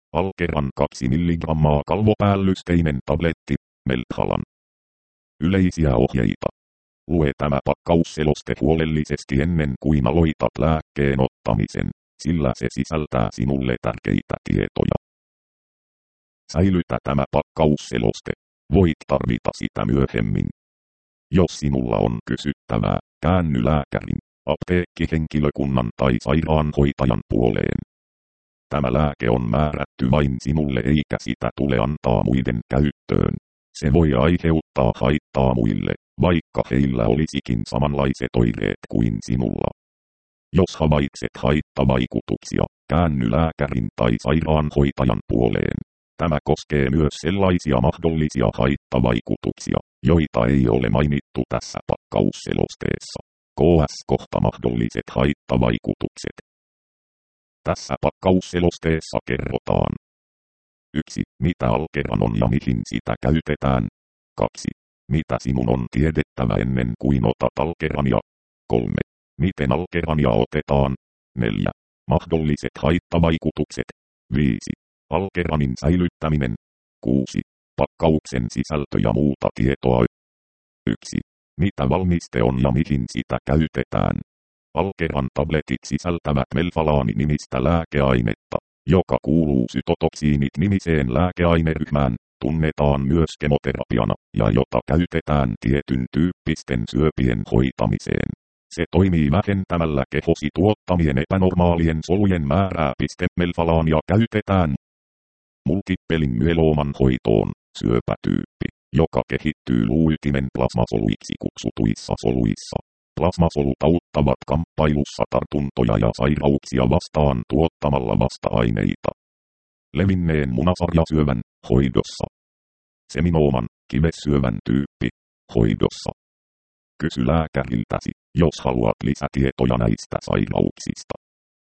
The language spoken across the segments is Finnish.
Alkeran 2 milligrammaa kalvopäällysteinen tabletti, Melthalan. Yleisiä ohjeita. Lue tämä pakkausseloste huolellisesti ennen kuin aloitat lääkkeen ottamisen, sillä se sisältää sinulle tärkeitä tietoja. Säilytä tämä pakkausseloste. Voit tarvita sitä myöhemmin. Jos sinulla on kysyttävää, käänny lääkärin, apteekkihenkilökunnan tai sairaanhoitajan puoleen. Tämä lääke on määrätty vain sinulle eikä sitä tule antaa muiden käyttöön. Se voi aiheuttaa haittaa muille, vaikka heillä olisikin samanlaiset oireet kuin sinulla. Jos havaitset haittavaikutuksia, käänny lääkärin tai sairaanhoitajan puoleen. Tämä koskee myös sellaisia mahdollisia haittavaikutuksia, joita ei ole mainittu tässä pakkausselosteessa. KS kohta mahdolliset haittavaikutukset. Tässä pakkausselosteessa kerrotaan. 1. Mitä Alkeran on ja mihin sitä käytetään. 2. Mitä sinun on tiedettävä ennen kuin otat Alkerania. 3. Miten Alkerania otetaan. 4. Mahdolliset haittavaikutukset. 5. Alkeranin säilyttäminen. 6. Pakkauksen sisältö ja muuta tietoa. 1. Mitä valmiste on ja mihin sitä käytetään. Alkeran tabletit sisältävät Melphalan-nimistä lääkeainetta, joka kuuluu sytotoksiinit-nimiseen lääkeaineryhmään, tunnetaan myös kemoterapiana, ja jota käytetään tietyn tyyppisten syöpien hoitamiseen. Se toimii vähentämällä kehosi tuottamien epänormaalien solujen määrää. Melphalania käytetään multippelin myelooman hoitoon, syöpätyyppi, joka kehittyy luuytimen plasmasoluiksi kutsutuissa soluissa. Plasmasolut auttavat kamppailussa tartuntoja ja sairauksia vastaan tuottamalla vasta-aineita. Levinneen munasarjasyövän hoidossa. Seminooman, kivessyövän tyyppi, hoidossa. Kysy lääkäriltäsi, jos haluat lisätietoja näistä sairauksista.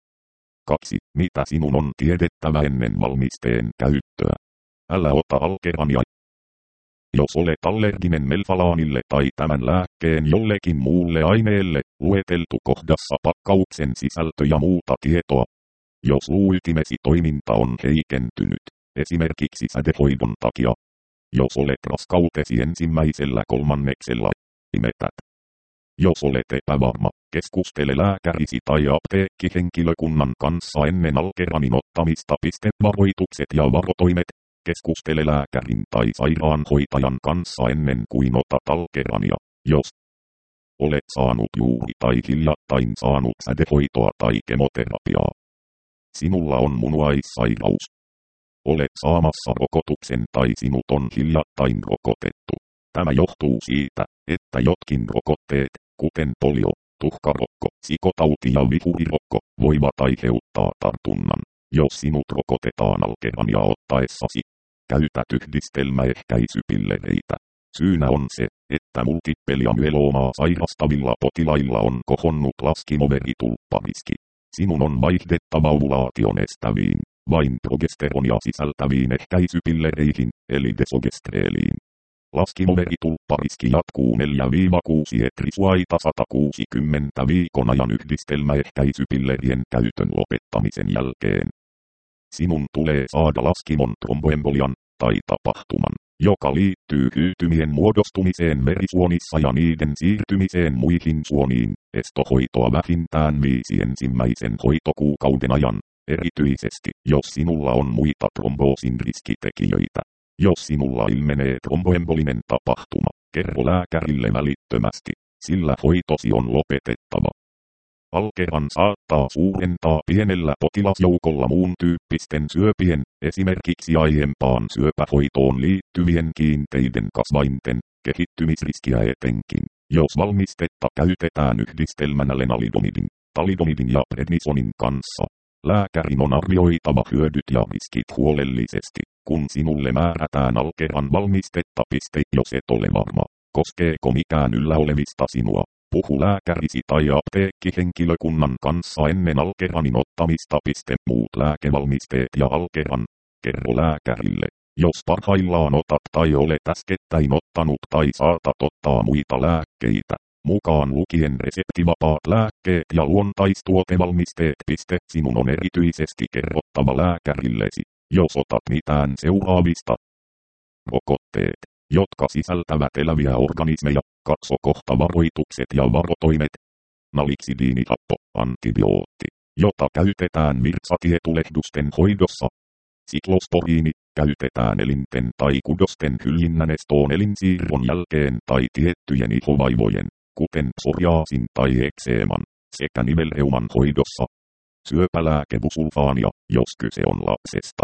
2. Mitä sinun on tiedettävä ennen valmisteen käyttöä? Älä ota Alkerania. Jos olet allerginen Melphalanille tai tämän lääkkeen jollekin muulle aineelle, lueteltu kohdassa pakkauksen sisältö ja muuta tietoa. Jos luuytimesi toiminta on heikentynyt, esimerkiksi sädehoidon takia. Jos olet raskautesi ensimmäisellä kolmanneksella, imetät. Jos olet epävarma, keskustele lääkärisi tai apteekkihenkilökunnan kanssa ennen Alkeranin ottamista. Varoitukset ja varotoimet. Keskustele lääkärin tai sairaanhoitajan kanssa ennen kuin otat Alkerania, jos olet saanut juuri tai hiljattain saanut sädehoitoa tai kemoterapiaa. Sinulla on munuaissairaus. Olet saamassa rokotuksen tai sinut on hiljattain rokotettu. Tämä johtuu siitä, että jotkin rokotteet, kuten polio, tuhkarokko, sikotauti ja vihurirokko, voivat aiheuttaa tartunnan. Jos sinut rokotetaan Alkerania ottaessasi, käytät yhdistelmäehkäisypillereitä. Syynä on se, että multippelia myeloomaa sairastavilla potilailla on kohonnut laskimoveritulppariski. Sinun on vaihdettava ovulaation estäviin, vain progesteronia sisältäviin ehkäisypillereihin, eli desogestreeliin. Laskimoveritulppariski jatkuu 4-6 etrisuaita 160 viikon ajan yhdistelmäehkäisypillerien käytön lopettamisen jälkeen. Sinun tulee saada laskimon tromboembolian tai tapahtuman, joka liittyy hyytymien muodostumiseen verisuonissa ja niiden siirtymiseen muihin suoniin, estohoitoa vähintään 5 ensimmäisen hoitokuukauden ajan, erityisesti jos sinulla on muita tromboosin riskitekijöitä. Jos sinulla ilmenee tromboembolinen tapahtuma, kerro lääkärille välittömästi, sillä hoitosi on lopetettava. Alkeran saattaa suurentaa pienellä potilasjoukolla muun tyyppisten syöpien, esimerkiksi aiempaan syöpähoitoon liittyvien kiinteiden kasvainten, kehittymisriskiä etenkin, jos valmistetta käytetään yhdistelmänä lenalidomidin, talidomidin ja prednisonin kanssa. Lääkärin on arvioitava hyödyt ja riskit huolellisesti, kun sinulle määrätään Alkeran valmistetta. Jos et ole varma, koskeeko mikään yllä olevista sinua. Puhu lääkärisi tai apteekkihenkilökunnan kanssa ennen Alkeranin ottamista. Muut lääkevalmisteet ja Alkeran. Kerro lääkärille, jos parhaillaan otat tai olet äskettäin ottanut tai saatat ottaa muita lääkkeitä, mukaan lukien reseptivapaat lääkkeet ja luontaistuotevalmisteet. Sinun on erityisesti kerrottava lääkärillesi, Jos otat mitään seuraavista. Rokotteet, jotka sisältävät eläviä organismeja, katso kohta varoitukset ja varotoimet. Naliksidiinihappo, antibiootti, jota käytetään virtsatietulehdusten hoidossa. Siklosporiini, käytetään elinten tai kudosten hyljinnän estoon elinsiirron jälkeen tai tiettyjen ihovaivojen, kuten psoriaasin tai ekseeman, sekä nivelreuman hoidossa. Syöpälääke busulfaania, jos kyse on lapsesta.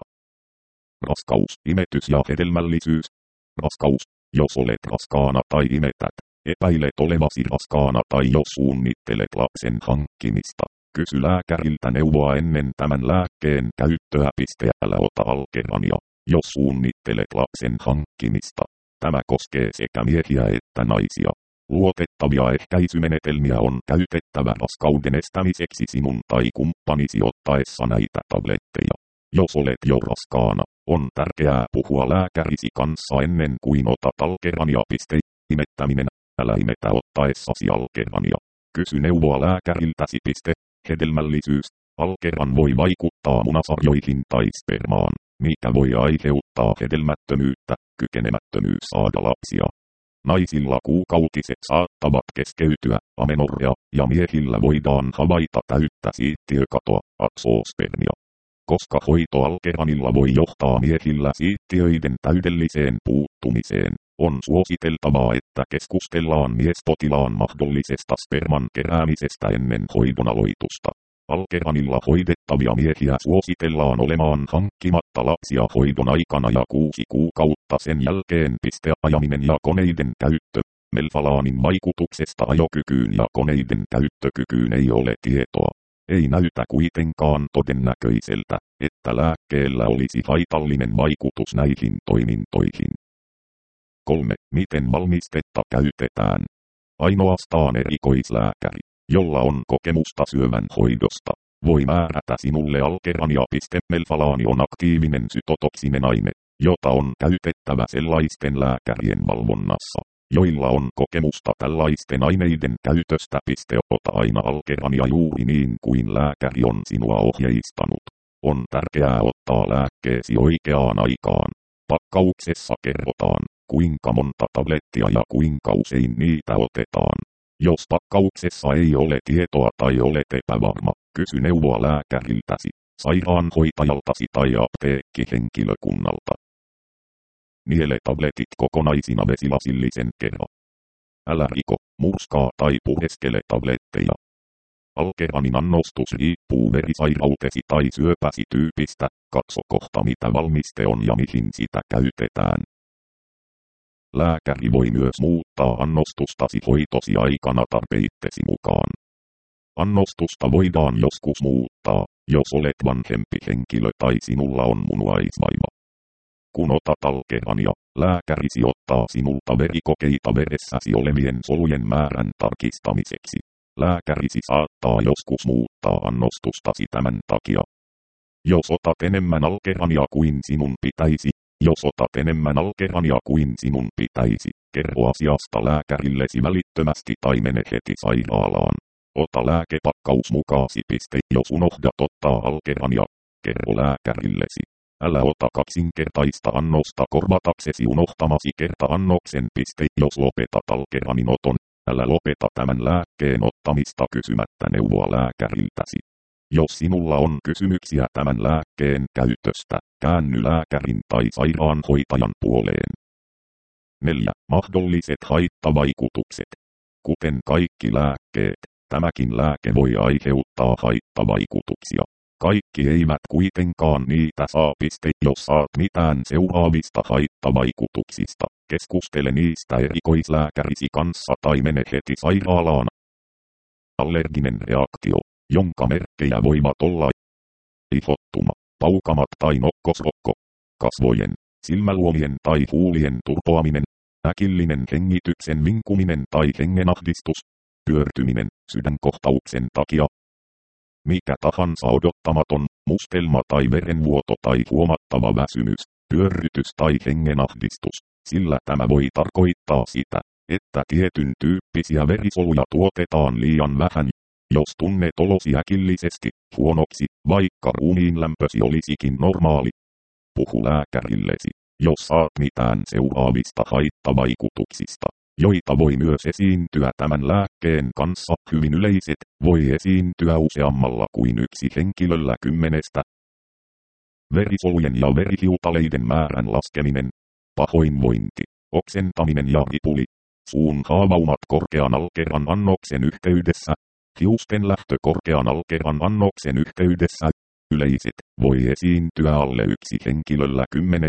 Raskaus, imetys ja hedelmällisyys. Raskaus, jos olet raskaana tai imetät, epäilet olevasi raskaana tai jos suunnittelet lapsen hankkimista. Kysy lääkäriltä neuvoa ennen tämän lääkkeen käyttöä. Älä ota Alkerania, jos suunnittelet lapsen hankkimista. Tämä koskee sekä miehiä että naisia. Luotettavia ehkäisymenetelmiä on käytettävä raskauden estämiseksi sinun tai kumppanisi ottaessa näitä tabletteja. Jos olet jo raskaana, on tärkeää puhua lääkärisi kanssa ennen kuin otat Alkerania. Imettäminen, älä imetä ottaessasi Alkerania. Kysy neuvoa lääkäriltäsi. Hedelmällisyys, Alkeran voi vaikuttaa munasarjoihin tai spermaan, mikä voi aiheuttaa hedelmättömyyttä, kykenemättömyys saada lapsia. Naisilla kuukautiset saattavat keskeytyä, amenorrea, ja miehillä voidaan havaita täyttä siittiökatoa, azoospermia. Koska hoito Alkeranilla voi johtaa miehillä siittiöiden täydelliseen puuttumiseen, on suositeltavaa, että keskustellaan miespotilaan mahdollisesta sperman keräämisestä ennen hoidon aloitusta. Alkeranilla hoidettavia miehiä suositellaan olemaan hankkimatta lapsia hoidon aikana ja 6 kuukautta sen jälkeen. Ajaminen ja koneiden käyttö. Melfalaanin vaikutuksesta ajokykyyn ja koneiden käyttökykyyn ei ole tietoa. Ei näytä kuitenkaan todennäköiseltä, että lääkkeellä olisi haitallinen vaikutus näihin toimintoihin. 3. Miten valmistetta käytetään? Ainoastaan erikoislääkäri, jolla on kokemusta syövän hoidosta, voi määrätä sinulle Alkerania. Melfalaani on aktiivinen sytotoksinen aine, jota on käytettävä sellaisten lääkärien valvonnassa, joilla on kokemusta tällaisten aineiden käytöstä. Ota aina Alkerania juuri niin kuin lääkäri on sinua ohjeistanut. On tärkeää ottaa lääkkeesi oikeaan aikaan. Pakkauksessa kerrotaan, kuinka monta tablettia ja kuinka usein niitä otetaan. Jos pakkauksessa ei ole tietoa tai olet epävarma, kysy neuvoa lääkäriltäsi, sairaanhoitajaltasi tai apteekkihenkilökunnalta. Niele tabletit kokonaisina vesilasillisen kerran. Älä riko, murskaa tai pureskele tabletteja. Alkeranin annostus riippuu verisairautesi tai syöpäsi tyypistä, katso kohta mitä valmiste on ja mihin sitä käytetään. Lääkäri voi myös muuttaa annostustasi hoitosi aikana tarpeittesi mukaan. Annostusta voidaan joskus muuttaa, jos olet vanhempi henkilö tai sinulla on munuaisvaiva. Kun otat Alkerania, lääkärisi ottaa sinulta verikokeita veressäsi olevien solujen määrän tarkistamiseksi. Lääkärisi saattaa joskus muuttaa annostustasi tämän takia. Jos otat enemmän Alkerania kuin sinun pitäisi, kerro asiasta lääkärillesi välittömästi tai mene heti sairaalaan. Ota lääkepakkaus mukaasi. Jos unohdat ottaa Alkerania, kerro lääkärillesi. Älä ota kaksinkertaista annosta korvataksesi unohtamasi kerta-annoksen. Jos lopetat Alkeranin oton, älä lopeta tämän lääkkeen ottamista kysymättä neuvoa lääkäriltäsi. Jos sinulla on kysymyksiä tämän lääkkeen käytöstä, käänny lääkärin tai sairaanhoitajan puoleen. 4. Mahdolliset haittavaikutukset. Kuten kaikki lääkkeet, tämäkin lääke voi aiheuttaa haittavaikutuksia. Kaikki eivät kuitenkaan niitä saa. Jos saat mitään seuraavista haittavaikutuksista, keskustele niistä erikoislääkärisi kanssa tai mene heti sairaalaan. Allerginen reaktio, jonka merkkejä voivat olla ihottuma, paukamat tai nokkosrokko, kasvojen, silmäluomien tai huulien turpoaminen, äkillinen hengityksen vinkuminen tai hengenahdistus, pyörtyminen sydänkohtauksen takia. Mikä tahansa odottamaton, mustelma tai verenvuoto tai huomattava väsymys, pyörrytys tai hengenahdistus, sillä tämä voi tarkoittaa sitä, että tietyn tyyppisiä verisoluja tuotetaan liian vähän. Jos tunnet olosi äkillisesti huonoksi, vaikka ruumiinlämpösi olisikin normaali, puhu lääkärillesi, jos saat mitään seuraavista haittavaikutuksista, joita voi myös esiintyä tämän lääkkeen kanssa. Hyvin yleiset, voi esiintyä useammalla kuin yksi henkilöllä 10. Verisolujen ja verihiutaleiden määrän laskeminen, pahoinvointi, oksentaminen ja ripuli, suun haavaumat korkean alkeran annoksen yhteydessä, hiusten lähtö korkean alkeran annoksen yhteydessä, yleiset, voi esiintyä alle yksi henkilöllä 10.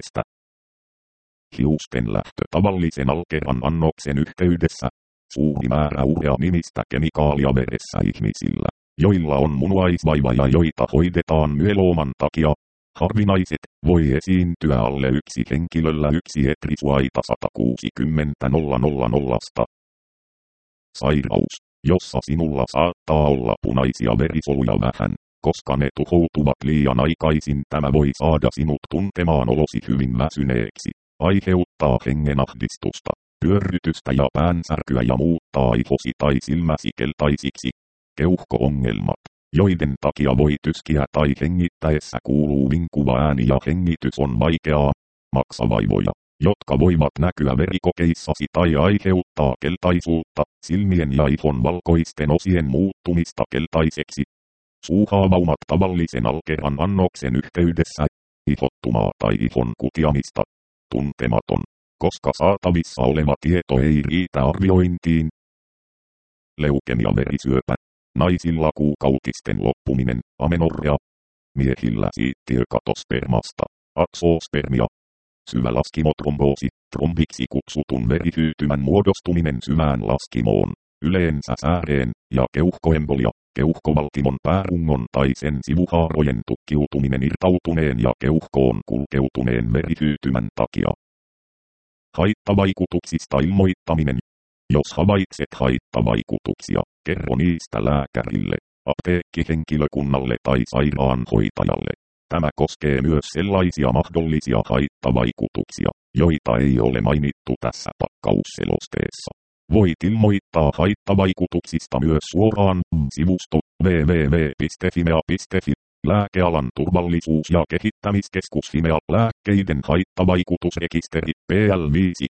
Hiusten lähtö tavallisen alkeran annoksen yhteydessä, suuri määrä urea-nimistä kemikaalia veressä ihmisillä, joilla on munuaisvaiva ja joita hoidetaan myelooman takia. Harvinaiset, voi esiintyä alle yksi henkilöllä 1 etrisuaita 160 000. Sairaus, jossa sinulla saattaa olla punaisia verisoluja vähän, koska ne tuhoutuvat liian aikaisin. Tämä voi saada sinut tuntemaan olosi hyvin väsyneeksi, aiheuttaa hengenahdistusta, pyörrytystä ja päänsärkyä ja muuttaa ihosi tai silmäsi keltaisiksi. Keuhko-ongelmat, joiden takia voi tyskiä tai hengittäessä kuuluu vinkuva ääni ja hengitys on vaikeaa. Maksavaivoja, jotka voivat näkyä verikokeissasi tai aiheuttaa keltaisuutta, silmien ja ihon valkoisten osien muuttumista keltaiseksi. Suuhaavaumat tavallisen alkeran annoksen yhteydessä, ihottumaa tai ihon kutiamista. Tuntematon, koska saatavissa oleva tieto ei riitä arviointiin. Leukemia verisyöpä. Naisilla kuukautisten loppuminen, amenorrea. Miehillä siittiökatospermasta, aksospermia. Syvä laskimotromboosi, trombiksi kutsutun verihyytymän muodostuminen syvään laskimoon, yleensä sääreen, ja keuhkoembolia, keuhkovaltimon päärungon tai sen sivuhaarojen tukkiutuminen irtautuneen ja keuhkoon kulkeutuneen verihyytymän takia. Haittavaikutuksista ilmoittaminen. Jos havaitset haittavaikutuksia, kerro niistä lääkärille, apteekkihenkilökunnalle tai sairaanhoitajalle. Tämä koskee myös sellaisia mahdollisia haittavaikutuksia, joita ei ole mainittu tässä pakkausselosteessa. Voit ilmoittaa haittavaikutuksista myös suoraan sivusto www.fimea.fi. Lääkealan turvallisuus- ja kehittämiskeskus Fimea. Lääkkeiden haittavaikutusrekisteri PL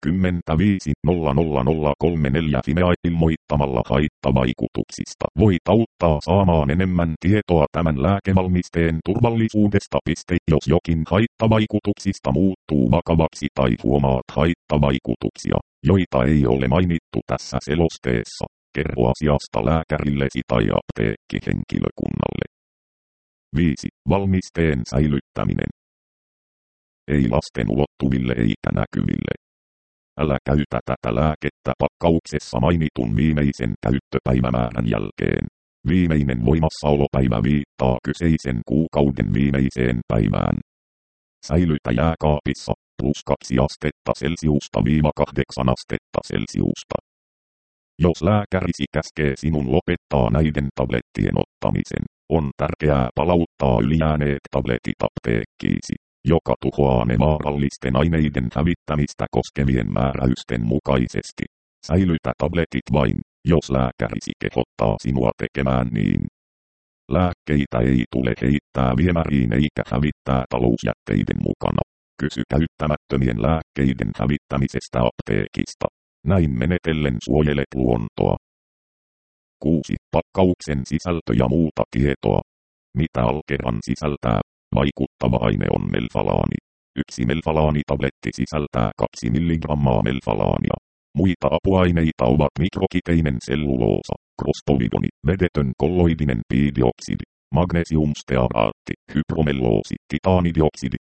550034 Fimea. Ilmoittamalla haittavaikutuksista voit auttaa saamaan enemmän tietoa tämän lääkevalmisteen turvallisuudesta. Jos jokin haittavaikutuksista muuttuu vakavaksi tai huomaat haittavaikutuksia, joita ei ole mainittu tässä selosteessa, kerro asiasta lääkärillesi tai apteekkihenkilökunnalle. 5. Valmisteen säilyttäminen. Ei lasten ulottuville eikä näkyville. Älä käytä tätä lääkettä pakkauksessa mainitun viimeisen käyttöpäivämäärän jälkeen. Viimeinen voimassaolopäivä viittaa kyseisen kuukauden viimeiseen päivään. Säilytä jääkaapissa +2 astetta Celsiusta -8 astetta Celsiusta. Jos lääkärisi käskee sinun lopettaa näiden tablettien ottamisen, on tärkeää palauttaa ylijääneet tabletit apteekkiisi, joka tuhoaa ne vaarallisten aineiden hävittämistä koskevien määräysten mukaisesti. Säilytä tabletit vain, jos lääkärisi kehottaa sinua tekemään niin. Lääkkeitä ei tule heittää viemäriin eikä hävittää talousjätteiden mukana. Kysy käyttämättömien lääkkeiden hävittämisestä apteekista. Näin menetellen suojelet luontoa. 6. Pakkauksen sisältö ja muuta tietoa. Mitä alkeran sisältää? Vaikuttava aine on melfalaani. 1 melfalaanitabletti sisältää 2 mg melfalaania. Muita apuaineita ovat mikrokiteinen selluloosa, krostovidoni, vedetön kolloidinen piidioksidi, magnesiumstearaatti, hypromelloosi, titaanidioksidi,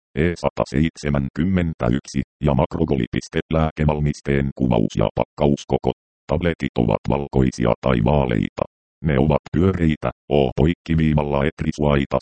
E171 ja makrogolipiste. Lääkevalmisteen kuvaus ja pakkauskoko. Tabletit ovat valkoisia tai vaaleita. Ne ovat pyöreitä, O-poikkiviivalla etrisuaita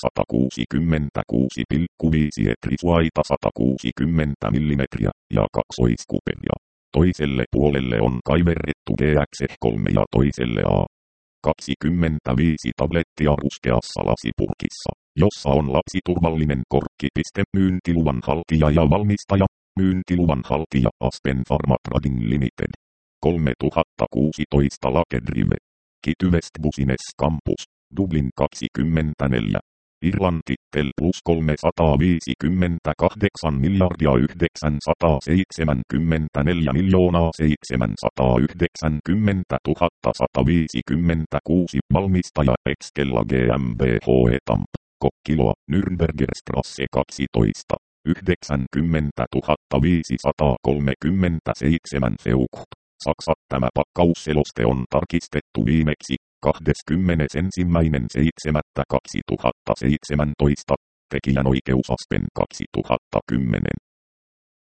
166,5 etrisuaita 160 mm ja kaksoiskuperia. Toiselle puolelle on kaiverrettu GX3 ja toiselle A. 25 tablettia ruskeassa lasipurkissa, jossa on lapsiturvallinen korkki. Myyntiluvan haltija ja valmistaja. Myyntiluvan haltija Aspen Pharma Trading Limited. 3016 Lake Drive. Kity West Business Campus, Dublin 24. Irlanti, tel plus 358 miljardia 974 miljoonaa 790 156 valmistaja Excella GmbH Tamp, Kokkiloa, Nürnbergerstrasse 12, 90 537 Seukt. Saksa. Tämä pakkausseloste on tarkistettu viimeksi 21.7.2017. Tekijänoikeusaspen 2010.